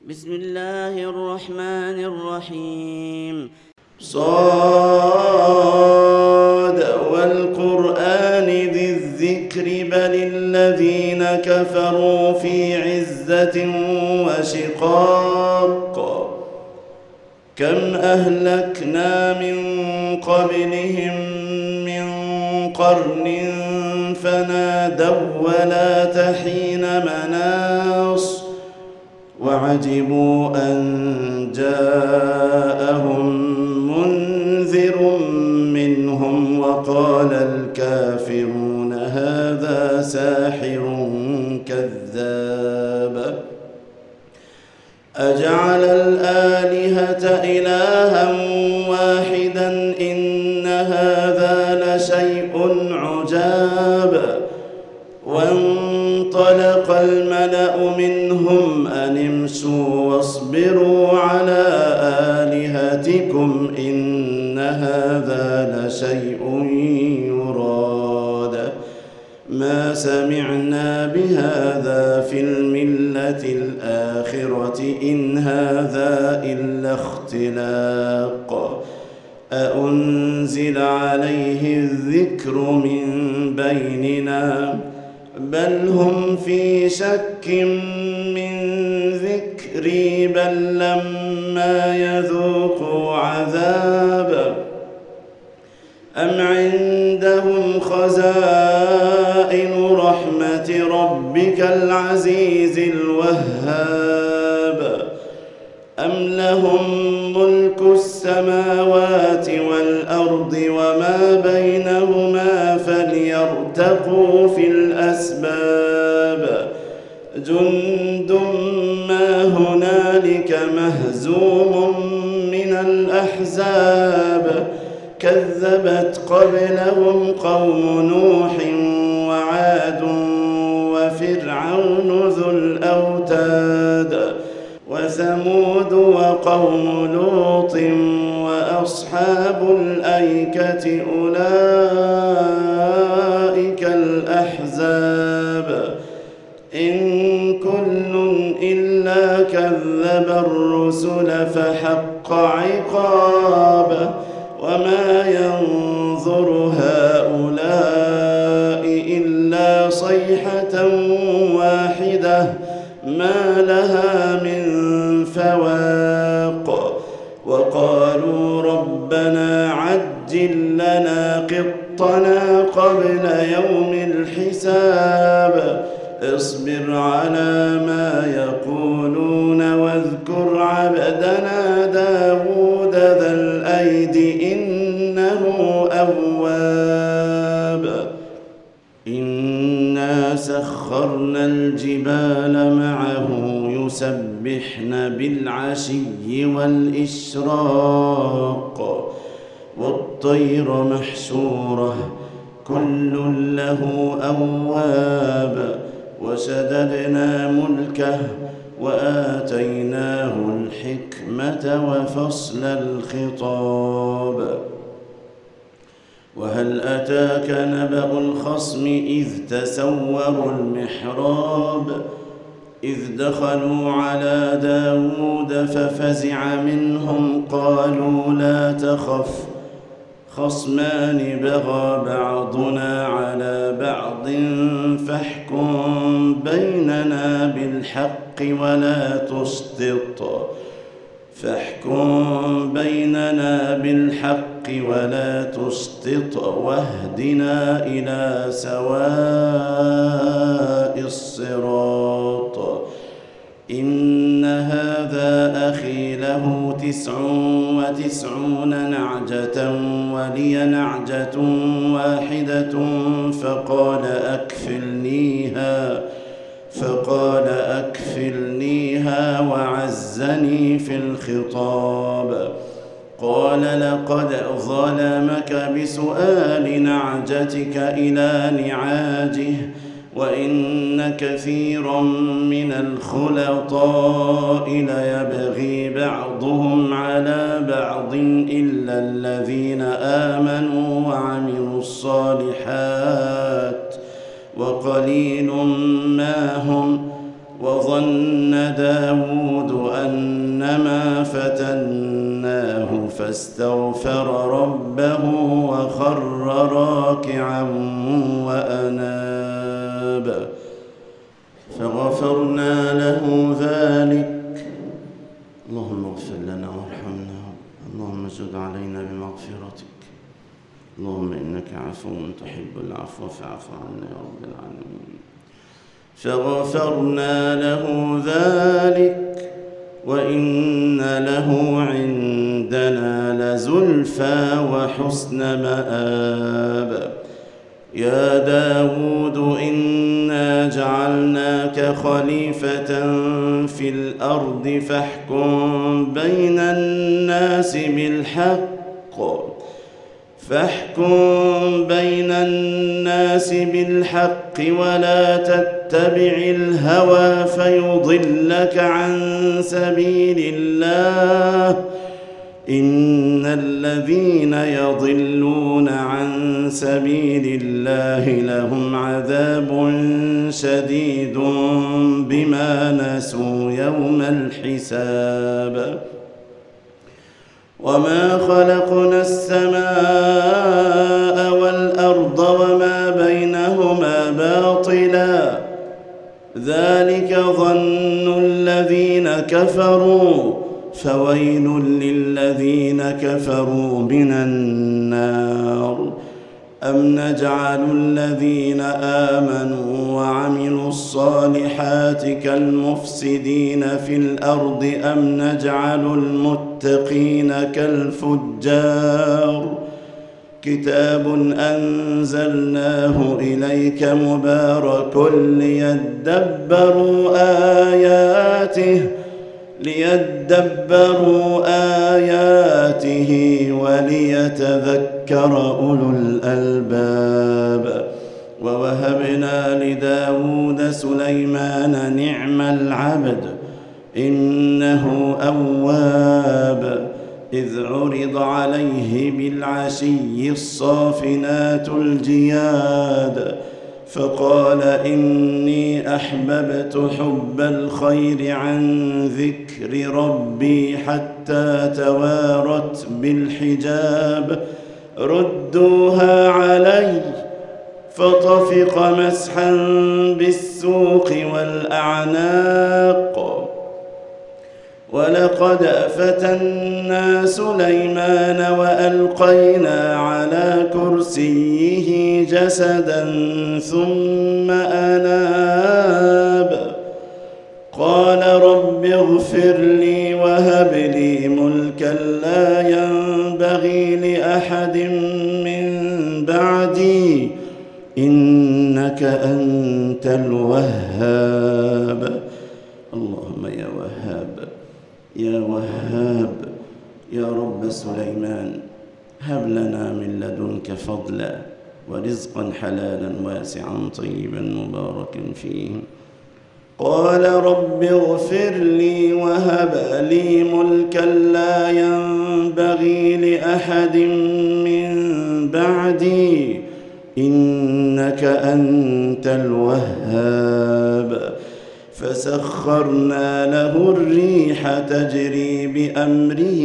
بسم الله الرحمن الرحيم. صاد والقرآن ذي الذكر بل الذين كفروا في عزة وشقاق كم أهلكنا من قبلهم من قرن فنادوا ولا تحين مناص وعجبوا أن جاءهم منذر منهم وقال الكافرون هذا ساحر كذاب أجعل الآلهة إلها واحدا إن هذا لشيء عجاب وانطلق الملأ منهم أن امشوا واصبروا على آلهتكم إن هذا لشيء يراد ما سمعنا بهذا في الملة الآخرة إن هذا إلا اختلاق أأنزل عليه الذكر من بيننا بل هم في شك من ذكري بل لما يذوقوا عذاب أم عندهم خزائن رحمة ربك العزيز الوهاب أم لهم ملك السماوات والأرض وما بينهما فليرتقوا في الأسباب جند ما هنالك مهزوم من الأحزاب كذبت قبلهم قوم نوح وعاد وفرعون ذو الأوتاد وثمود وقوم لوط وأصحاب الأيكة أولئك الأحزاب إن كل إلا كذب الرسل فحق عقاب وما ينظر هؤلاء إلا صيحة واحدة ما لها من فواق وقالوا ربنا عجل لنا قطنا قبل يوم الحساب اصبر على ما يقولون واذكر عبدنا داود ذا الأيد إنه أواب إنا سخرنا الجبال معه يسبحن بالعشي والإشراق والطير محشورة كل له أواب وشددنا ملكه وآتيناه الحكمة وفصل الخطاب وهل أتاك نبأ الخصم إذ تسوروا المحراب إذ دخلوا على داود ففزع منهم قالوا لا تخف خصمان بغى بعضنا على بعض فاحكم بيننا بالحق ولا تشطط واهدنا إلى سواء الصراط إن هذا أخي له 99 نعجة ولي نعجة واحدة فقال أكفلنيها وعزني في الخطاب قال لقد ظلمك بسؤال نعجتك إلى نعاجه وإن كثيرا من الخلطاء ليبغي بعضهم على بعض إلا الذين آمنوا وعملوا الصالحات وقليل ما هم وظن داود فاستغفر ربه وخر راكعا وأناب فغفرنا له ذلك. اللهم اغفر لنا وارحمنا، اللهم زد علينا بمغفرتك، اللهم إنك عفو تحب العفو فاعف عنا يا رب العالمين. فغفرنا له ذلك وإن له عندنا لزلفى وحسن مآب. يا داود إنا جعلناك خليفة في الأرض فاحكم بين الناس بالحق ولا تتبع الهوى فيضلك عن سبيل الله. إن الذين يضلون عن سبيل الله لهم عذاب شديد بما نسوا يوم الحساب. وما خلقنا السماء والأرض وما بينهما باطلا ذلك ظن الذين كفروا فويل للذين كفروا من النار. أم نجعل الذين آمنوا وعملوا الصالحات كالمفسدين في الأرض أم نجعل المتقين كالفجار. كتاب أنزلناه إليك مبارك ليدبروا آياته وليتذكر أولو الألباب. ووهبنا لداود سليمان نعم العبد إنه أواب. إذ عرض عليه بالعشي الصافنات الجياد فقال إني أحببت حب الخير عن ذكر ربي حتى توارت بالحجاب. ردوها علي فطفق مسحا بالسوق والأعناق. ولقد فتنا سليمان وألقينا على كرسيه جسدا ثم أناب. قال رب اغفر لي وهب لي ملكا لا ينبغي لأحد من بعدي إنك أنت الوهاب. اللهم يا وهاب يا وهاب يا رب سليمان هب لنا من لدنك فضلا ورزقا حلالا واسعا طيبا مباركا فيه. قال رب اغفر لي وهب لي ملكا لا ينبغي لأحد من بعدي إنك أنت الوهاب. فسخرنا له الريح تجري بأمره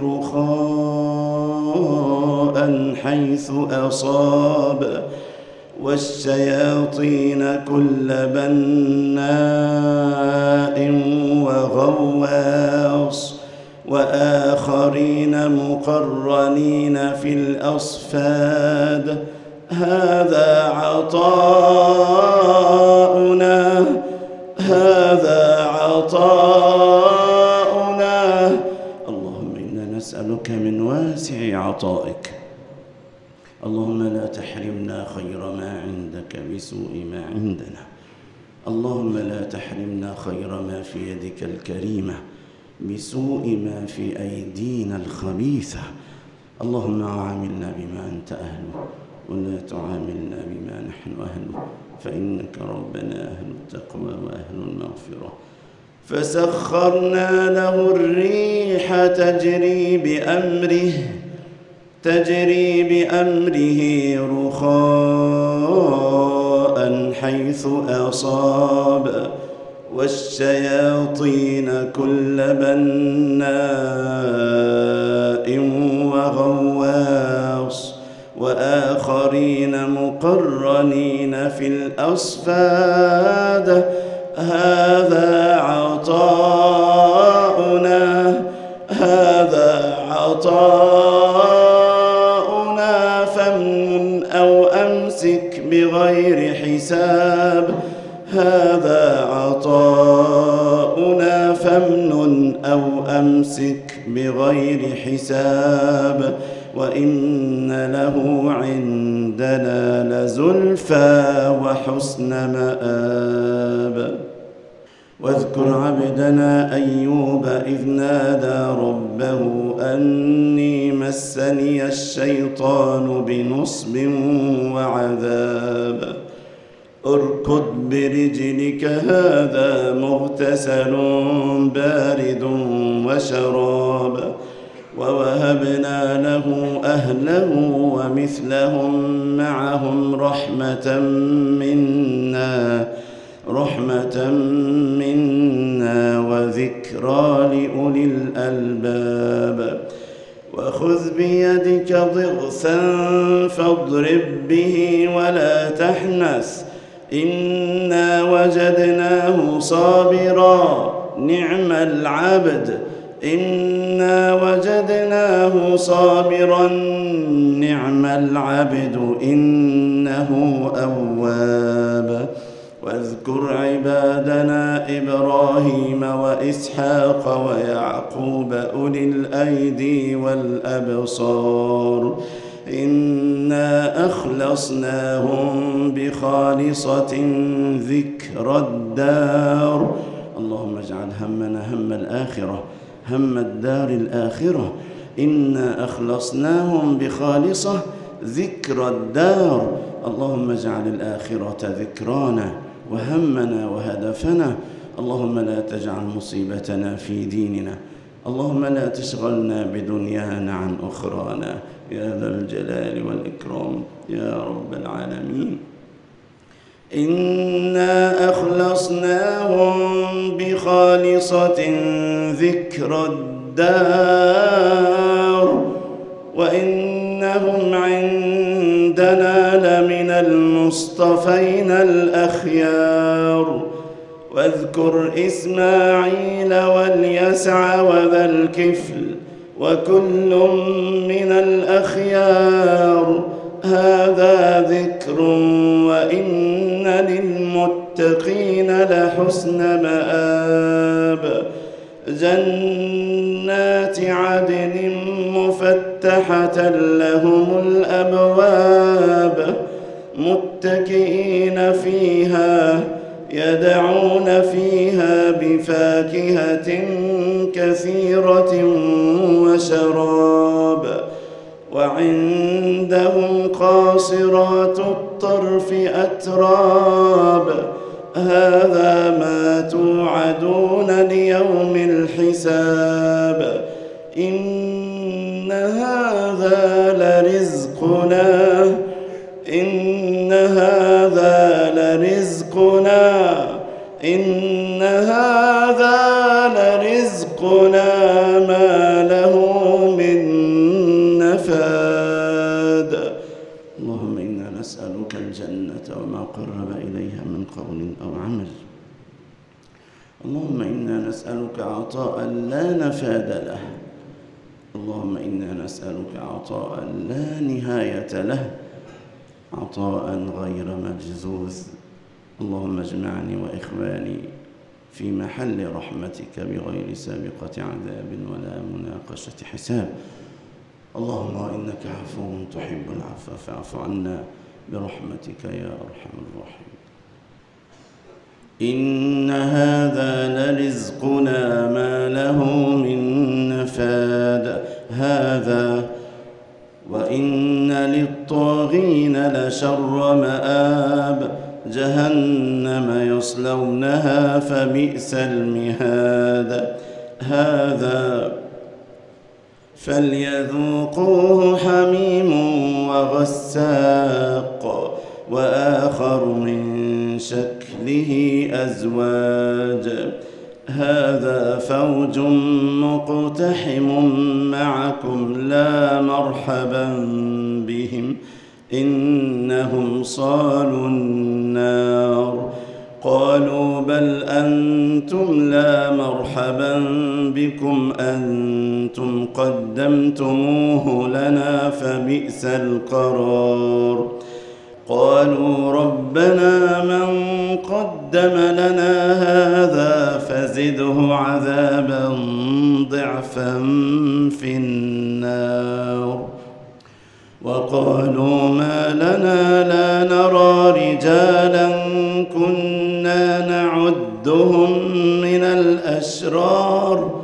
رخاء حيث أصاب والشياطين كل بناء وغواص وآخرين مقرنين في الأصفاد. هذا عطاؤنا اللهم إنا نسألك من واسع عطائك. اللهم لا تحرمنا خير ما عندك بسوء ما عندنا. اللهم لا تحرمنا خير ما في يدك الكريمة بسوء ما في أيدينا الخبيثة. اللهم عاملنا بما أنت أهله ولا تعاملنا بما نحن أهله فإنك ربنا أهل التقوى وأهل المغفرة. فسخرنا له الريح تجري بأمره رخاء حيث أصاب والشياطين كل بناء مبصرين مقرنين في الأصفاد هذا عطاؤنا فامنن أو أمسك بغير حساب هذا عطاؤنا فامنن أو أمسك بغير حساب وإن له عندنا لزلفى وحسن مآب واذكر عبدنا أيوب إذ نادى ربه أني مسني الشيطان بنصب وعذاب اركض برجلك هذا مغتسل بارد وشراب ووهبنا له أهله ومثلهم معهم رحمة منا وذكرى لأولي الألباب وخذ بيدك ضغثا فاضرب به ولا تحنث إنا وجدناه صابرا نعم العبد إنه أواب واذكر عبادنا إبراهيم وإسحاق ويعقوب أولي الأيدي والأبصار إنا أخلصناهم بخالصة ذكر الدار اللهم اجعل همنا هم الآخرة هم الدار الآخرة إنا أخلصناهم بخالصة ذكر الدار اللهم اجعل الآخرة ذكرانا وهمنا وهدفنا اللهم لا تجعل مصيبتنا في ديننا اللهم لا تشغلنا بدنيانا عن أخرانا يا ذا الجلال والإكرام يا رب العالمين إنا أخلصناهم بخالصة ذكر الدار وإنهم عندنا لمن المصطفين الأخيار واذكر إسماعيل واليسع وذا الكفل وكل من الأخيار هذا ذكر وإن للمتقين لحسن مآب جنات عدن مفتحة لهم الأبواب متكئين فيها يدعون فيها بفاكهة كثيرة وشراب وعندهم قاصرات الطرف أتراب هذا ما توعدون ليوم الحساب إن هذا لرزقنا إن هذا لرزقنا ما له من نفاد اللهم إنا نسألك الجنة وما قرب إليها من قول أو عمل اللهم إنا نسألك عطاء لا نفاد له اللهم إنا نسألك عطاء لا نهاية له عطاء غير مجذوذ اللهم اجمعني وإخواني في محل رحمتك بغير سابقة عذاب ولا مناقشة حساب اللهم إنك عفو تحب العفو فاعف عنا برحمتك يا أرحم الراحمين إن هذا لرزقنا ما له من نفاد هذا وإن للطاغين لشر مآب جهنم يصلونها فبئس المهاد هذا فليذوقوه حميم وغساق وآخر من شكله أزواج هذا فوج مقتحم معكم لا مرحبا بهم إنهم صالوا النار. قالوا بل أنتم لا مرحبا بكم أنتم قدمتموه لنا فبئس القرار. قالوا ربنا من قدم لنا هذا فزده عذابا ضعفا في النار. وقالوا ما لنا لا نرى رجالا كنا نعدهم من الأشرار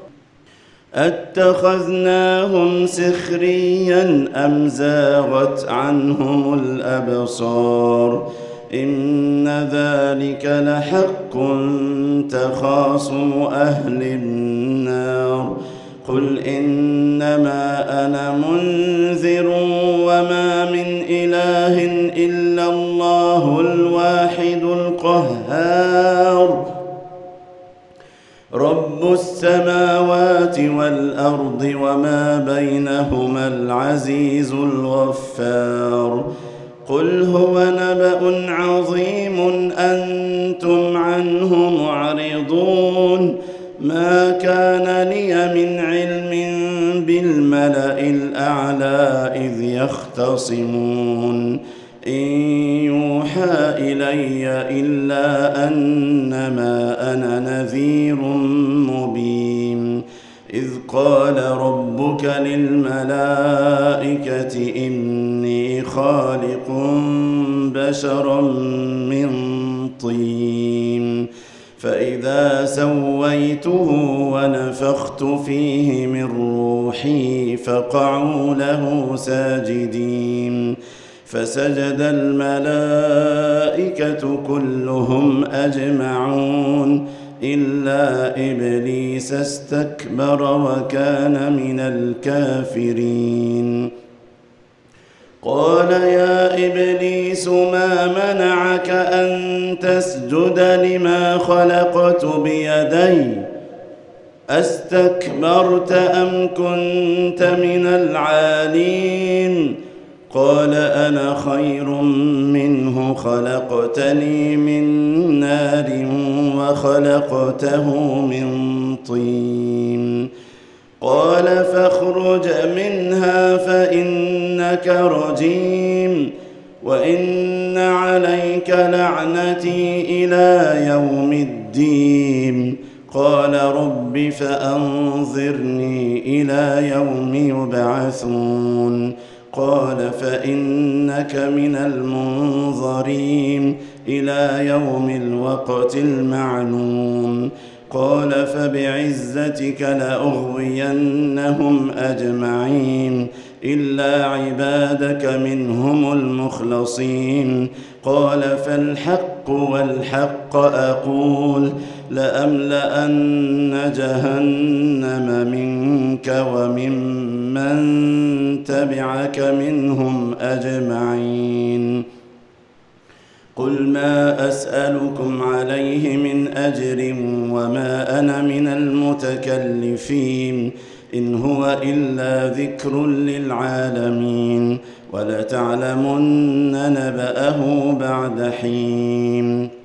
أتخذناهم سخريا أم زاغت عنهم الأبصار إن ذلك لحق تخاصم أهل النار. قل إنما أنا منذر وما من إله إلا الله الواحد القهار رب السماوات والأرض وما بينهما العزيز الغفار. قل هو نبأ عظيم أنتم عنه معرضون ما كان لي من علم بالملأ الأعلى إذ يختصمون إن يوحى إلي إلا أنما أنا نذير مبين. إذ قال ربك للملائكة إني خالق بشرا من طين فإذا سويته ونفخت فيه من روحي فقعوا له ساجدين. فسجد الملائكة كلهم أجمعون إلا إبليس استكبر وكان من الكافرين. قال يا إبليس ما منعك أن تسجد لما خلقت بيدي أستكبرت أم كنت من العالين؟ قال أنا خير منه خلقتني من نار وخلقته من طين. قال فاخرج منها فإنك رجيم وإن عليك لعنتي إلى يوم الدين. قال رب فأنظرني إلى يوم يبعثون. قال فإنك من المنظرين إلى يوم الوقت المعلوم. قال فبعزتك لأغوينهم أجمعين إلا عبادك منهم المخلصين. قال فالحق والحق أقول لأملأن جهنم منك وممن تبعك منهم أجمعين. قل ما أسألكم عليه من أجر وما أنا من المتكلفين إن هو إلا ذكر للعالمين ولتعلمن نبأه بعد حين.